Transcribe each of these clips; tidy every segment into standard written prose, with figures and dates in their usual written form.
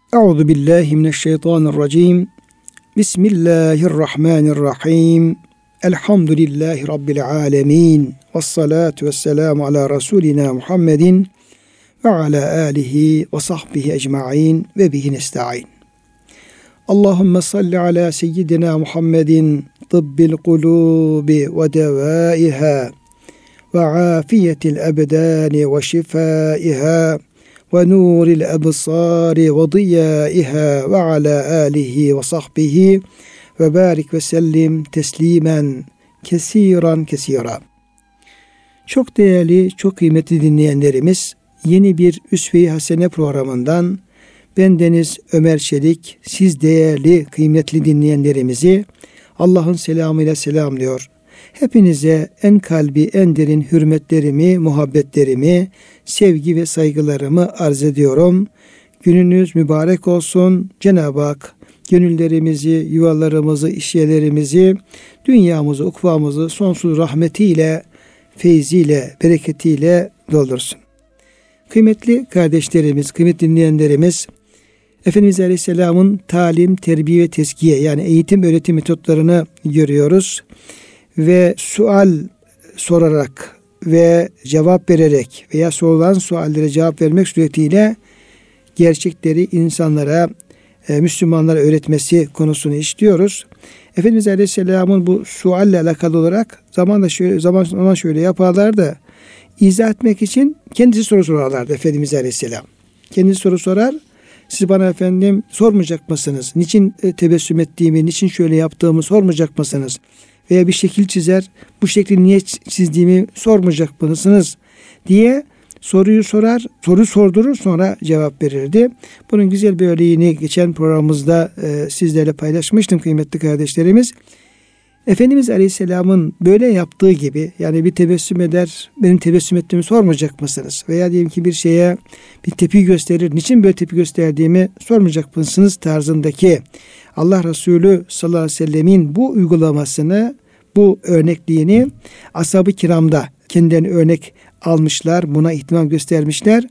Euzu billahi mineşşeytanirracim. Bismillahirrahmanirrahim. Elhamdülillahi rabbil alamin. Ves salatu vesselamu ala rasulina Muhammedin ve ala alihi ve sahbihi ecmaîn ve bihi nestaîn. Allahumme salli ala seyyidina Muhammedin tıbbil kulubi ve devâiha ve afiyetil ebdâni ve şifâiha ve nuril ebsâri ve diyâiha ve ala âlihi ve sahbihi ve barik ve sellim teslimen kesiran kesira. Çok değerli, çok kıymetli dinleyenlerimiz, yeni bir Üsve-i Hasene programından bendeniz Ömer Çelik, siz değerli, kıymetli dinleyenlerimizi Allah'ın selamıyla selamlıyor. Hepinize en kalbi, en derin hürmetlerimi, muhabbetlerimi, sevgi ve saygılarımı arz ediyorum. Gününüz mübarek olsun. Cenab-ı Hak gönüllerimizi, yuvalarımızı, işyerlerimizi, dünyamızı, ukvamızı sonsuz rahmetiyle, feyziyle, bereketiyle doldursun. Kıymetli kardeşlerimiz, kıymetli dinleyenlerimiz, Efendimiz Aleyhisselam'ın talim, terbiye ve tezkiye yani eğitim, öğretim metotlarını görüyoruz. Ve sual sorarak ve cevap vererek veya sorulan suallere cevap vermek suretiyle gerçekleri insanlara, Müslümanlara öğretmesi konusunu işliyoruz. Efendimiz Aleyhisselam'ın bu sualle alakalı olarak zaman şöyle yaparlardı. İzah etmek için kendisi soru sorarlardı Efendimiz Aleyhisselam. Kendisi soru sorar. Siz bana efendim sormayacak mısınız? Niçin tebessüm ettiğimi, niçin şöyle yaptığımı sormayacak mısınız? Veya bir şekil çizer, bu şekli niye çizdiğimi sormayacak mısınız diye soruyu sorar, soru sordurur, sonra cevap verirdi. Bunun güzel bir örneğini geçen programımızda sizlerle paylaşmıştım kıymetli kardeşlerimiz. Efendimiz Aleyhisselam'ın böyle yaptığı gibi, yani bir tebessüm eder, benim tebessüm ettiğimi sormayacak mısınız? Veya diyelim ki bir şeye bir tepki gösterir, niçin böyle tepki gösterdiğimi sormayacak mısınız tarzındaki Allah Resulü sallallahu aleyhi ve sellemin bu uygulamasını, bu örnekliğini ashab-ı kiramda kendilerine örnek almışlar, buna ihtimam göstermişler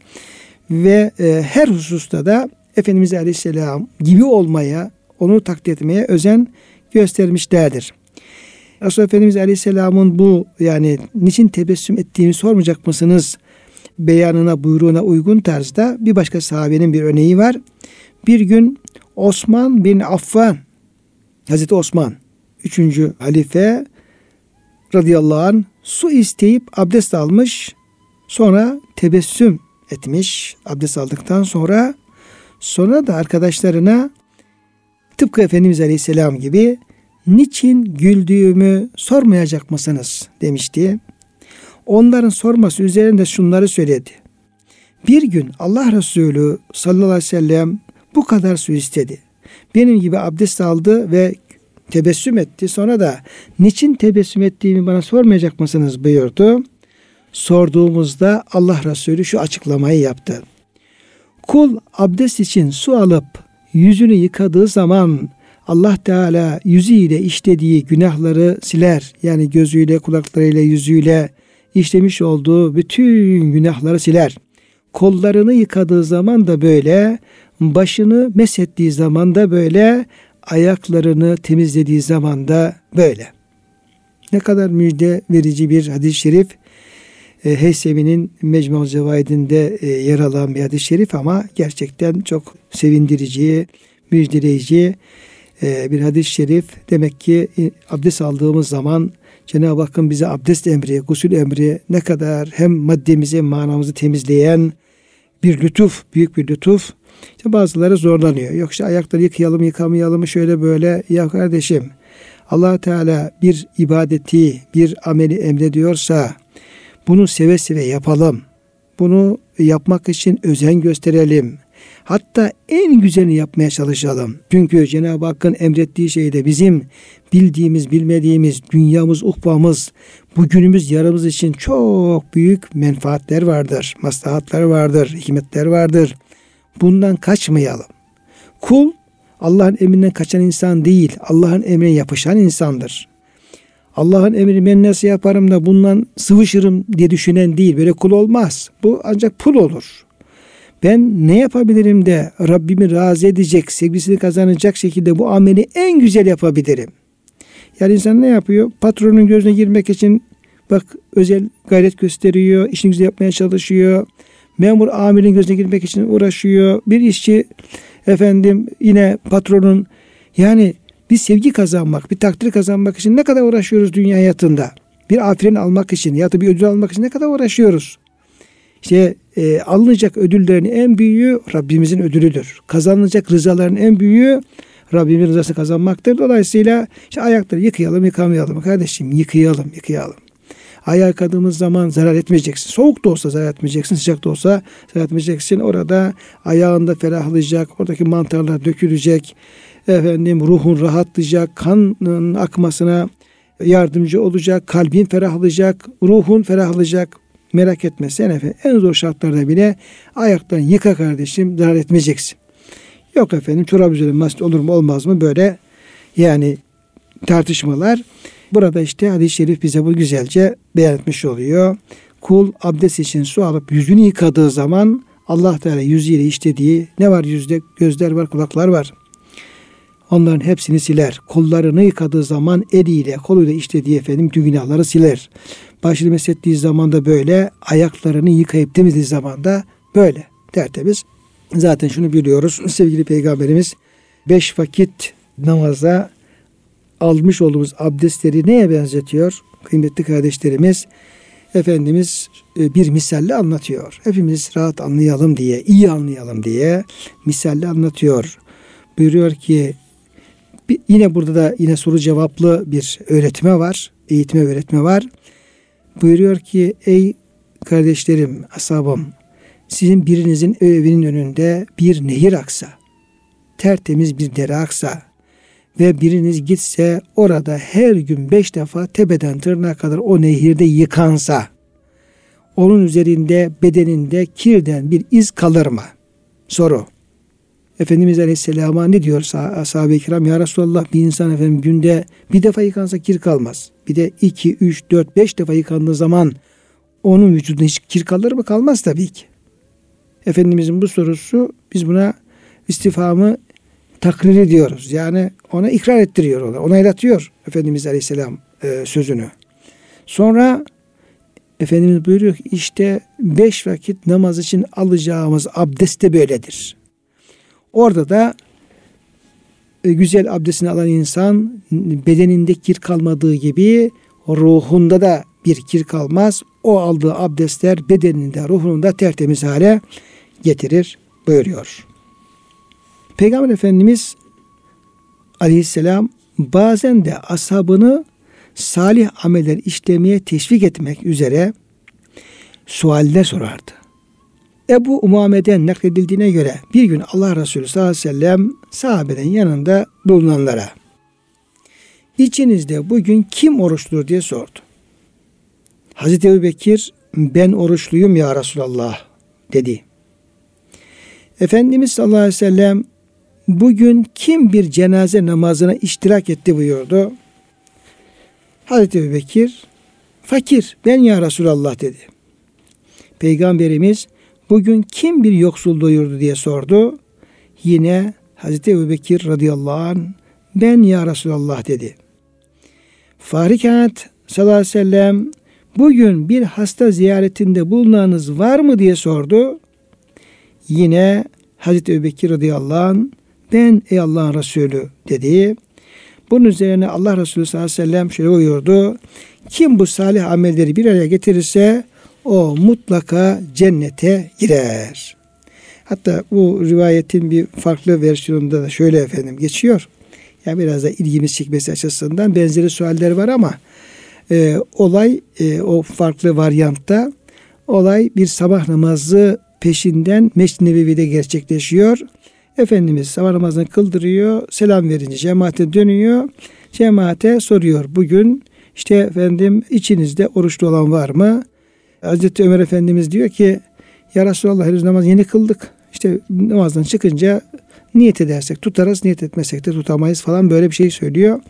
ve her hususta da Efendimiz Aleyhisselam gibi olmaya, onu taklit etmeye özen göstermişlerdir. Resulullah Efendimiz Aleyhisselam'ın bu yani niçin tebessüm ettiğimi sormayacak mısınız beyanına, buyruğuna uygun tarzda bir başka sahabenin bir örneği var. Bir gün Osman bin Affan, Hazreti Osman 3. halife radıyallahu anh su isteyip abdest almış. Sonra tebessüm etmiş abdest aldıktan sonra da arkadaşlarına tıpkı Efendimiz Aleyhisselam gibi niçin güldüğümü sormayacak mısınız demişti. Onların sorması üzerinde şunları söyledi. Bir gün Allah Resulü sallallahu aleyhi ve sellem bu kadar su istedi. Benim gibi abdest aldı ve tebessüm etti. Sonra da niçin tebessüm ettiğimi bana sormayacak mısınız buyurdu. Sorduğumuzda Allah Resulü şu açıklamayı yaptı. Kul abdest için su alıp yüzünü yıkadığı zaman Allah Teala yüzüyle işlediği günahları siler. Yani gözüyle, kulaklarıyla, yüzüyle işlemiş olduğu bütün günahları siler. Kollarını yıkadığı zaman da böyle, başını meshettiği zaman da böyle, ayaklarını temizlediği zaman da böyle. Ne kadar müjde verici bir hadis-i şerif. Heysevi'nin Mecmu-i Zevaid'inde yer alan bir hadis-i şerif ama gerçekten çok sevindirici, müjdeleyici bir hadis-i şerif. Demek ki abdest aldığımız zaman Cenab-ı Hakk'ın bize abdest emri, gusül emri ne kadar hem maddemizi hem manamızı temizleyen bir lütuf, büyük bir lütuf. İşte bazıları zorlanıyor. Yok işte ayakları yıkayalım, yıkamayalım şöyle böyle. Ya kardeşim, Allah Teala bir ibadeti, bir ameli emrediyorsa bunu seve seve yapalım. Bunu yapmak için özen gösterelim. Hatta en güzelini yapmaya çalışalım. Çünkü Cenab-ı Hakk'ın emrettiği şeyde bizim bildiğimiz, bilmediğimiz, dünyamız, ukbamız, bugünümüz, yarımız için çok büyük menfaatler vardır, maslahatlar vardır, hikmetler vardır. Bundan kaçmayalım. Kul Allah'ın emrinden kaçan insan değil, Allah'ın emrine yapışan insandır. Allah'ın emrini ben nasıl yaparım da bundan sıvışırım diye düşünen değil. Böyle kul olmaz. Bu ancak pul olur. ben ne yapabilirim de Rabbimi razı edecek, sevgisini kazanacak şekilde bu ameli en güzel yapabilirim. Yani insan ne yapıyor? Patronun gözüne girmek için bak özel gayret gösteriyor, işini güzel yapmaya çalışıyor. Memur amirin gözüne girmek için uğraşıyor. Bir işçi yine patronun, yani bir sevgi kazanmak, bir takdir kazanmak için ne kadar uğraşıyoruz dünya hayatında. Bir aferin almak için ya da bir ödül almak için ne kadar uğraşıyoruz. Alınacak ödüllerin en büyüğü Rabbimizin ödülüdür. Kazanılacak rızaların en büyüğü Rabbimizin rızasını kazanmaktır. Dolayısıyla ayakları yıkayalım, yıkamayalım. Kardeşim yıkayalım. Ayağı yıkadığımız zaman zarar etmeyeceksin. Soğuk da olsa zarar etmeyeceksin, sıcak da olsa zarar etmeyeceksin. Orada ayağında ferahlayacak, oradaki mantarlar dökülecek. Ruhun rahatlayacak, kanın akmasına yardımcı olacak, kalbin ferahlayacak, ruhun ferahlayacak. Merak etme sen en zor şartlarda bile ayaklarını yıka kardeşim, zarar etmeyeceksin. Yok çorap üzerine basit olur mu olmaz mı böyle tartışmalar. Burada hadis-i şerif bize bu güzelce beyan etmiş oluyor. Kul abdest için su alıp yüzünü yıkadığı zaman Allah Teala yüzüyle işlediği ne var yüzde? Gözler var, kulaklar var. Onların hepsini siler. Kollarını yıkadığı zaman eliyle, koluyla işlediği tüm günahları siler. Başını meshettiği zaman da böyle, ayaklarını yıkayıp temizlediği zaman da böyle tertemiz. Zaten şunu biliyoruz, sevgili Peygamberimiz 5 vakit namaza almış olduğumuz abdestleri neye benzetiyor? Kıymetli kardeşlerimiz, Efendimiz bir misalle anlatıyor. Hepimiz rahat anlayalım diye, iyi anlayalım diye misalle anlatıyor. Buyuruyor ki, yine burada da soru cevaplı bir öğretme var, eğitime öğretme var. Buyuruyor ki, ey kardeşlerim, ashabım, sizin birinizin evinin önünde bir nehir aksa, tertemiz bir dere aksa ve biriniz gitse orada her gün 5 defa tepeden tırnağa kadar o nehirde yıkansa, onun üzerinde, bedeninde kirden bir iz kalır mı? Soru. Efendimiz Aleyhisselam'a ne diyor ashab-ı kiram? Ya Resulallah, bir insan günde bir defa yıkansa kir kalmaz. Bir de 2, 3, 4, 5 defa yıkandığı zaman onun vücudunda hiç kir kalır mı? Kalmaz tabii ki. Efendimizin bu sorusu, biz buna istifhamı takrir ediyoruz. Yani ona ikrar ettiriyor, onaylatıyor Efendimiz Aleyhisselam sözünü. Sonra Efendimiz buyuruyor ki 5 vakit namaz için alacağımız abdest de böyledir. Orada da güzel abdestini alan insan bedeninde kir kalmadığı gibi ruhunda da bir kir kalmaz. O aldığı abdestler bedeninde, ruhunda tertemiz hale getirir buyuruyor. Peygamber Efendimiz Aleyhisselam bazen de ashabını salih ameller işlemeye teşvik etmek üzere sualler sorardı. Ebu Umame'den nakledildiğine göre bir gün Allah Resulü sallallahu aleyhi ve sellem sahabeden yanında bulunanlara, İçinizde bugün kim oruçludur diye sordu. Hazreti Ebubekir, ben oruçluyum ya Resulallah dedi. Efendimiz sallallahu aleyhi ve sellem, bugün kim bir cenaze namazına iştirak etti buyurdu. Hazreti Ebubekir, fakir ben ya Resulallah dedi. Peygamberimiz, bugün kim bir yoksul doyurdu diye sordu. Yine Hazreti Ebubekir radıyallahu anh, ben ya Resulallah dedi. Fahri Kainat sallallahu aleyhi ve sellem, bugün bir hasta ziyaretinde bulunanınız var mı diye sordu. Yine Hazreti Ebubekir radıyallahu anh, ben ey Allah'ın Resulü dedi. Bunun üzerine Allah Resulü sallallahu aleyhi ve sellem şöyle buyurdu. Kim bu salih amelleri bir araya getirirse o mutlaka cennete girer. Hatta bu rivayetin bir farklı versiyonunda da şöyle geçiyor. Yani biraz da ilgimiz çekmesi açısından benzeri sualler var ama olay o farklı varyantta olay bir sabah namazı peşinden Mescid-i Nebevi'de gerçekleşiyor. Efendimiz sabah namazını kıldırıyor, selam verince cemaate dönüyor. Cemaate soruyor, bugün içinizde oruçlu olan var mı? Hazreti Ömer Efendimiz diyor ki, ya Resulallah henüz namaz yeni kıldık. Namazdan çıkınca niyet edersek tutarız, niyet etmesek de tutamayız falan, böyle bir şey söylüyor.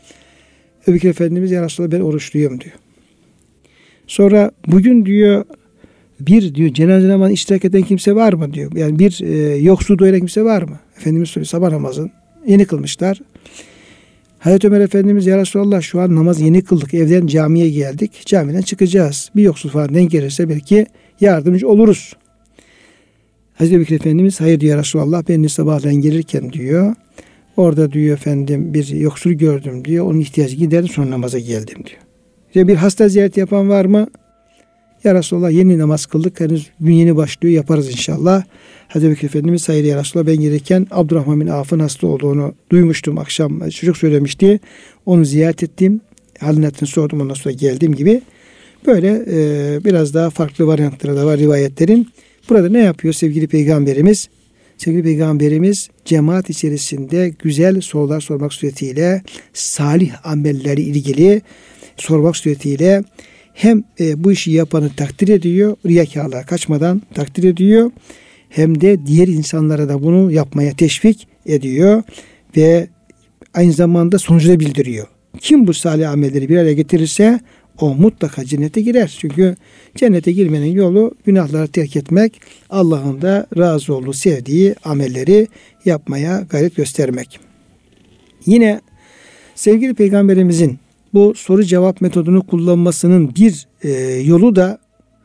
Ebubekir Efendimiz, ya Resulallah ben oruçluyum diyor. Sonra bugün diyor Bir diyor cenaze namazına iştirak eden kimse var mı diyor. Yani bir yoksul doyuran kimse var mı? Efendimiz soruyor, sabah namazını yeni kılmışlar. Hazreti Ömer Efendimiz, ya Resulallah şu an namaz yeni kıldık. Evden camiye geldik. Camiden çıkacağız. Bir yoksul falan denk gelirse belki yardımcı oluruz. Hazreti Ebubekir Efendimiz, hayır diyor ya Resulallah, ben de sabahleyin gelirken diyor. Orada diyor efendim bir yoksul gördüm diyor. Onun ihtiyacı giderdi, sonra namaza geldim diyor. İşte bir hasta ziyareti yapan var mı? Ya Resulallah yeni namaz kıldık. Henüz gün yeni başlıyor. Yaparız inşallah. Hazreti Ebubekir Efendimiz, hayır ya Resulallah, ben gelirken Abdurrahman bin Avf'ın hasta olduğunu duymuştum. Akşam çocuk söylemişti. Onu ziyaret ettim. Halini hatırını sordum. Ondan sonra geldiğim gibi. Böyle biraz daha farklı varyantları da var rivayetlerin. Burada ne yapıyor sevgili Peygamberimiz? Sevgili Peygamberimiz cemaat içerisinde güzel sorular sormak suretiyle, salih amelleri ilgili sormak suretiyle hem bu işi yapanı takdir ediyor, riyakarlığa kaçmadan takdir ediyor, hem de diğer insanlara da bunu yapmaya teşvik ediyor ve aynı zamanda sonucu da bildiriyor. Kim bu salih amelleri bir araya getirirse o mutlaka cennete girer. Çünkü cennete girmenin yolu günahları terk etmek, Allah'ın da razı olduğu, sevdiği amelleri yapmaya gayret göstermek. Yine sevgili Peygamberimizin bu soru cevap metodunu kullanmasının bir yolu da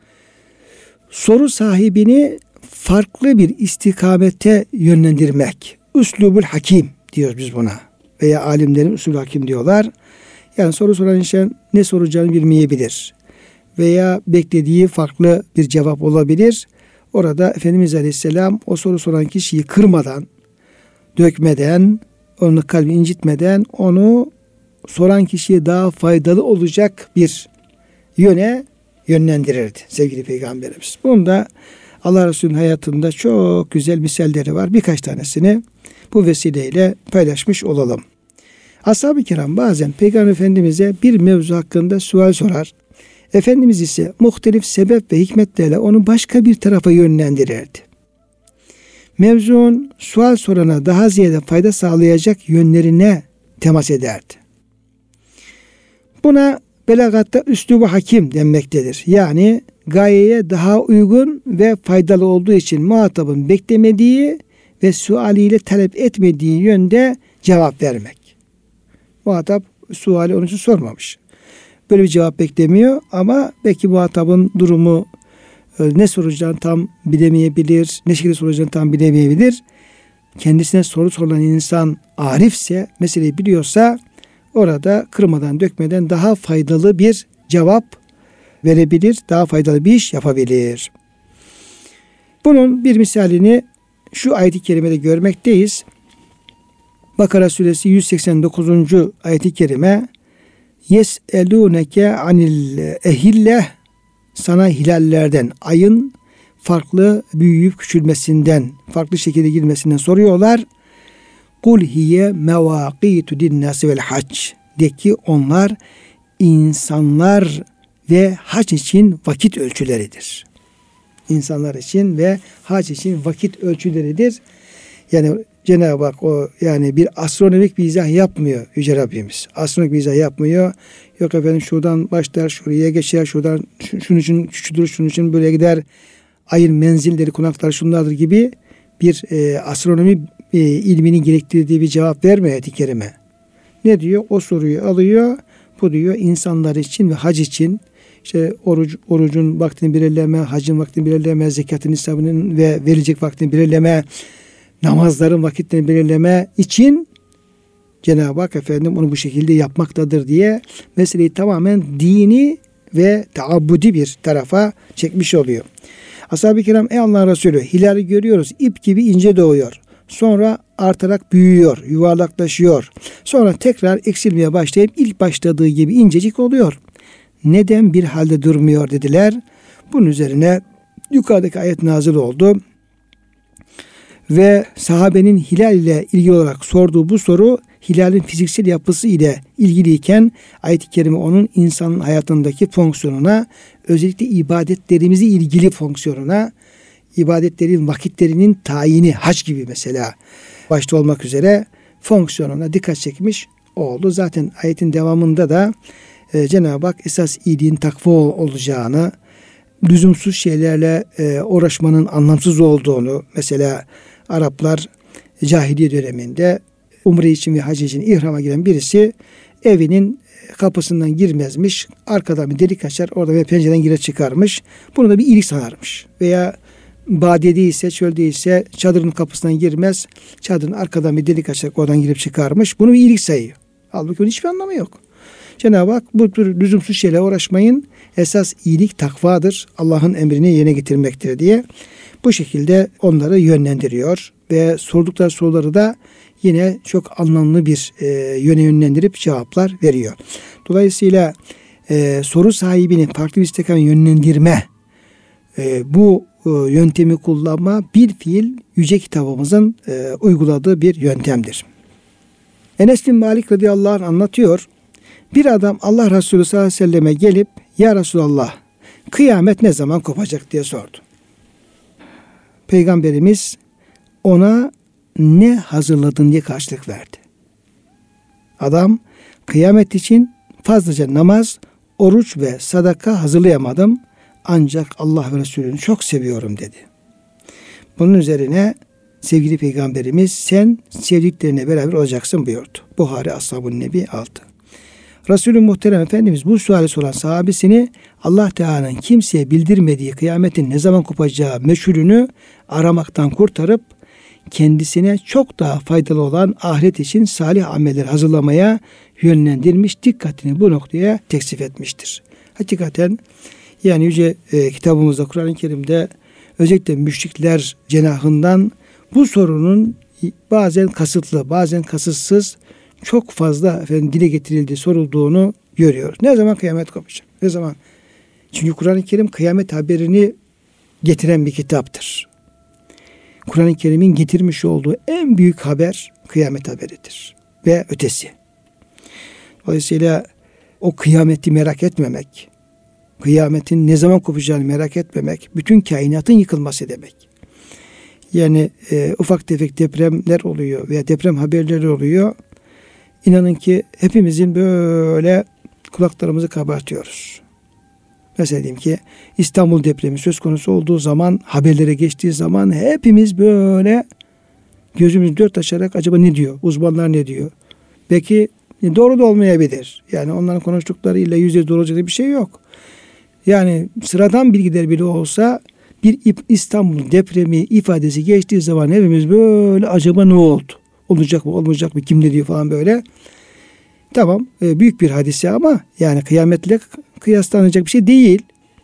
soru sahibini farklı bir istikamete yönlendirmek. Üslubul hakim diyoruz biz buna. Veya alimlerin usul hakim diyorlar. Yani soru soran insan ne soracağını bilmeyebilir. Veya beklediği farklı bir cevap olabilir. Orada Efendimiz Aleyhisselam o soru soran kişiyi kırmadan, dökmeden, onun kalbini incitmeden onu soran kişiye daha faydalı olacak bir yöne yönlendirirdi sevgili Peygamberimiz. Bunda Allah Resulü'nün hayatında çok güzel misalleri var. Birkaç tanesini bu vesileyle paylaşmış olalım. Ashab-ı kiram bazen Peygamber Efendimiz'e bir mevzu hakkında sual sorar. Efendimiz ise muhtelif sebep ve hikmetlerle onu başka bir tarafa yönlendirirdi. Mevzuun sual sorana daha ziyade fayda sağlayacak yönlerine temas ederdi. Buna belagatta üslubu hakim denmektedir. Yani gayeye daha uygun ve faydalı olduğu için muhatabın beklemediği ve sualiyle talep etmediği yönde cevap vermek. Muhatap suali onun için sormamış. Böyle bir cevap beklemiyor ama belki muhatabın durumu ne soracağını tam bilemeyebilir, ne şekilde soracağını tam bilemeyebilir. Kendisine soru sorulan insan arifse, meseleyi biliyorsa orada kırmadan dökmeden daha faydalı bir cevap verebilir, daha faydalı bir iş yapabilir. Bunun bir misalini şu ayet-i kerimede görmekteyiz. Bakara suresi 189. ayet-i kerime Yes'elûneke anil ehille, sana hilallerden, ayın farklı büyüyüp küçülmesinden, farklı şekilde girmesinden soruyorlar. Kul hiye mevâkîtu linnâsi vel hac. De ki onlar insanlar ve hac için vakit ölçüleridir. İnsanlar için ve hac için vakit ölçüleridir. Yani Cenab-ı Hak o yani bir astronomik bir izah yapmıyor Yüce Rabbimiz. Astronomik bir izah yapmıyor. Yok efendim şuradan başlar şuraya geçer, şuradan şunun için küçülür, şunun için böyle gider. Ayın menzilleri, konaklar şunlardır gibi bir astronomi ilminin gerektirdiği bir cevap vermiyor ayet-i kerime. Ne diyor? O soruyu alıyor. Bu diyor insanlar için ve hac için işte orucun vaktini belirleme, hacın vaktini belirleme, zekatın nisabının ve verilecek vaktini belirleme, namazların vakitlerini belirleme için Cenab-ı Hak efendim onu bu şekilde yapmaktadır diye meseleyi tamamen dini ve taabbudi bir tarafa çekmiş oluyor. Ashab-ı kiram ey Allah'ın Resulü hilali görüyoruz, ip gibi ince doğuyor. Sonra artarak büyüyor, yuvarlaklaşıyor. Sonra tekrar eksilmeye başlayıp ilk başladığı gibi incecik oluyor. Neden bir halde durmuyor dediler. Bunun üzerine yukarıdaki ayet nazil oldu. Ve sahabenin hilal ile ilgili olarak sorduğu bu soru hilalin fiziksel yapısı ile ilgiliyken ayet-i kerime onun insanın hayatındaki fonksiyonuna, özellikle ibadetlerimizi ilgili fonksiyonuna, ibadetlerin vakitlerinin tayini, hac gibi mesela başta olmak üzere fonksiyonuna dikkat çekmiş oldu. Zaten ayetin devamında da Cenab-ı Hak esas iyiliğin takva olacağını lüzumsuz şeylerle uğraşmanın anlamsız olduğunu, mesela Araplar cahiliye döneminde umre için ve hac için ihrama giren birisi evinin kapısından girmezmiş. Arkadan bir delik açar, orada ve pencereden girer çıkarmış. Bunu da bir iyilik sanarmış. Veya badiyede ise, çölde ise çadırın kapısından girmez. Çadırın arkadan bir delik açar, oradan girip çıkarmış. Bunu bir iyilik sayıyor. Halbuki bunun hiçbir anlamı yok. Cenab-ı Hak bu tür lüzumsuz şeyle uğraşmayın. Esas iyilik takvadır. Allah'ın emrini yerine getirmektir diye bu şekilde onları yönlendiriyor. Ve sordukları soruları da yine çok anlamlı bir yöne yönlendirip cevaplar veriyor. Dolayısıyla soru sahibini farklı bir istikame yönlendirme, bu yöntemi kullanma bir fiil yüce kitabımızın uyguladığı bir yöntemdir. Enes bin Malik radıyallahu anh anlatıyor. Bir adam Allah Resulü sallallahu aleyhi ve selleme gelip ya Resulallah kıyamet ne zaman kopacak diye sordu. Peygamberimiz ona ne hazırladın diye karşılık verdi. Adam kıyamet için fazlaca namaz, oruç ve sadaka hazırlayamadım. Ancak Allah ve Resulü'nü çok seviyorum dedi. Bunun üzerine sevgili Peygamberimiz sen sevdiklerine beraber olacaksın buyurdu. Buhari Ashab-ı Nebi 6. Resulü Muhterem Efendimiz bu suali soran sahabesini Allah Teala'nın kimseye bildirmediği kıyametin ne zaman kopacağı meçhulünü aramaktan kurtarıp kendisine çok daha faydalı olan ahiret için salih ameller hazırlamaya yönlendirmiş, dikkatini bu noktaya teksif etmiştir. Hakikaten yani yüce kitabımızda Kur'an-ı Kerim'de özellikle müşrikler cenahından bu sorunun bazen kasıtlı, bazen kasıtsız çok fazla dile getirildiği, sorulduğunu görüyoruz. Ne zaman kıyamet kopacak? Ne zaman? Çünkü Kur'an-ı Kerim kıyamet haberini getiren bir kitaptır. Kur'an-ı Kerim'in getirmiş olduğu en büyük haber kıyamet haberidir ve ötesi. Dolayısıyla o kıyameti merak etmemek, kıyametin ne zaman kopacağını merak etmemek, bütün kainatın yıkılması demek. Yani ufak tefek depremler oluyor veya deprem haberleri oluyor. İnanın ki hepimizin böyle kulaklarımızı kabartıyoruz. Mesela diyeyim ki İstanbul depremi söz konusu olduğu zaman, haberlere geçtiği zaman hepimiz böyle gözümüzü dört açarak acaba ne diyor? Uzmanlar ne diyor? Belki doğru da olmayabilir. Yani onların konuştuklarıyla %100 doğru olacak bir şey yok. Yani sıradan bilgiler bile olsa bir İstanbul depremi ifadesi geçtiği zaman hepimiz böyle acaba ne oldu? Olacak mı olmayacak mı kim ne diyor falan böyle. Tamam büyük bir hadise ama yani kıyametle kıyaslanacak bir şey değil.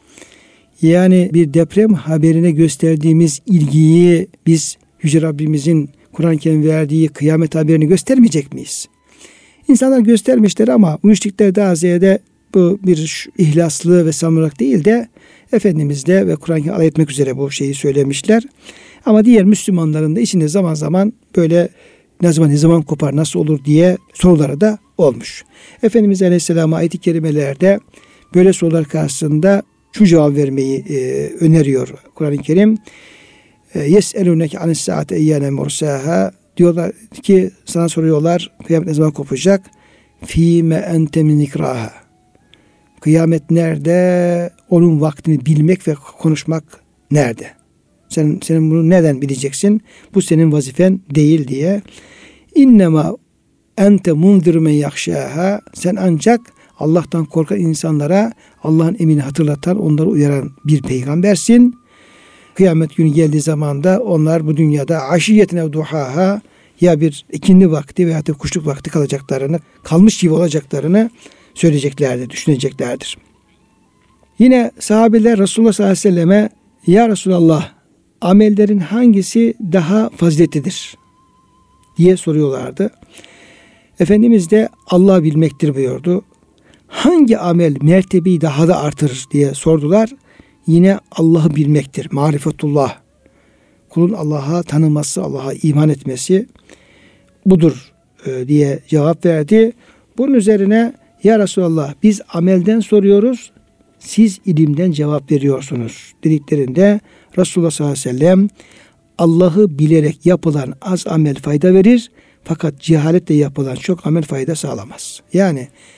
Yani bir deprem haberine gösterdiğimiz ilgiyi biz Yüce Rabbimizin Kur'an-ı Kerim verdiği kıyamet haberini göstermeyecek miyiz? İnsanlar göstermişler ama müşrikler daha ziyade bu bir ihlaslı ve samimilik değil de Efendimizle ve Kur'an'ı alay etmek üzere bu şeyi söylemişler. Ama diğer Müslümanların da içinde zaman zaman böyle ne zaman kopar, nasıl olur diye soruları da olmuş. Efendimiz Aleyhisselam ayet-i kerimelerde böyle sorular karşısında şu cevap vermeyi öneriyor Kur'an-ı Kerim. Yes'elûneke anis-saate eyyâne mursâhâ. Diyorlar ki sana soruyorlar kıyamet ne zaman kopacak? Fîme ente min ikrâhâ. Kıyamet nerede? Onun vaktini bilmek ve konuşmak nerede? Senin bunu neden bileceksin? Bu senin vazifen değil diye. İnnemâ ente munzir men yakşâhâ. Sen ancak Allah'tan korkan insanlara Allah'ın emrini hatırlatan, onları uyaran bir peygambersin. Kıyamet günü geldiği zaman da onlar bu dünyada aşiyetine duhaha ya bir ikindi vakti veya da kuşluk vakti kalmış gibi olacaklarını söyleyeceklerdir, düşüneceklerdir. Yine sahabeler Resulullah sallallahu aleyhi ve selleme ya Resulallah amellerin hangisi daha faziletlidir diye soruyorlardı. Efendimiz de Allah bilmektir buyurdu. Hangi amel mertebeyi daha da artırır diye sordular. Yine Allah'ı bilmektir. Marifetullah. Kulun Allah'a tanıması, Allah'a iman etmesi budur diye cevap verdi. Bunun üzerine ya Resulallah biz amelden soruyoruz, siz ilimden cevap veriyorsunuz dediklerinde Resulullah sallallahu aleyhi ve sellem Allah'ı bilerek yapılan az amel fayda verir fakat cehaletle yapılan çok amel fayda sağlamaz. Yani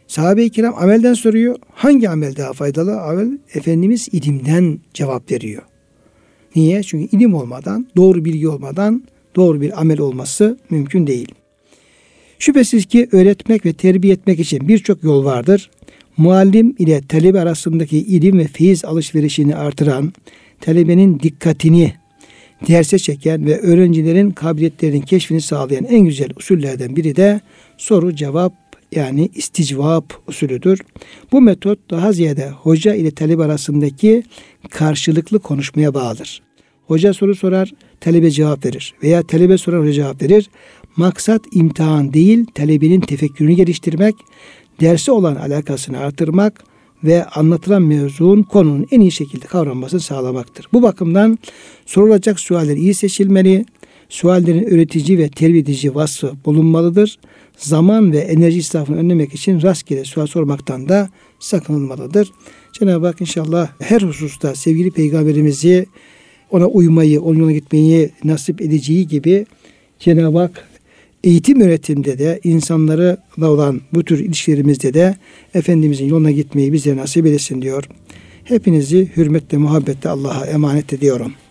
Sahabe-i kiram amelden soruyor. Hangi amel daha faydalı? Amel, Efendimiz ilimden cevap veriyor. Niye? Çünkü ilim olmadan, doğru bilgi olmadan doğru bir amel olması mümkün değil. Şüphesiz ki öğretmek ve terbiye etmek için birçok yol vardır. Muallim ile talebe arasındaki ilim ve feyiz alışverişini artıran, talebenin dikkatini derse çeken ve öğrencilerin kabiliyetlerinin keşfini sağlayan en güzel usullerden biri de soru cevap yani isticvap usulüdür. Bu metot daha ziyade hoca ile talebe arasındaki karşılıklı konuşmaya bağlıdır. Hoca soru sorar, talebe cevap verir veya talebe sorar, hoca cevap verir. Maksat imtihan değil, talebenin tefekkürünü geliştirmek, derse olan alakasını artırmak ve anlatılan mevzuun, konunun en iyi şekilde kavranmasını sağlamaktır. Bu bakımdan sorulacak sualler iyi seçilmeli, suallerin öğretici ve terbiye edici vasfı bulunmalıdır. Zaman ve enerji israfını önlemek için rastgele sual sormaktan da sakınılmalıdır. Cenab-ı Hak inşallah her hususta sevgili Peygamberimizi, ona uymayı, onun yoluna gitmeyi nasip edeceği gibi Cenab-ı Hak eğitim öğretimde de insanlarla olan bu tür ilişkilerimizde de Efendimizin yoluna gitmeyi bize nasip edesin diyor. Hepinizi hürmetle, muhabbetle Allah'a emanet ediyorum.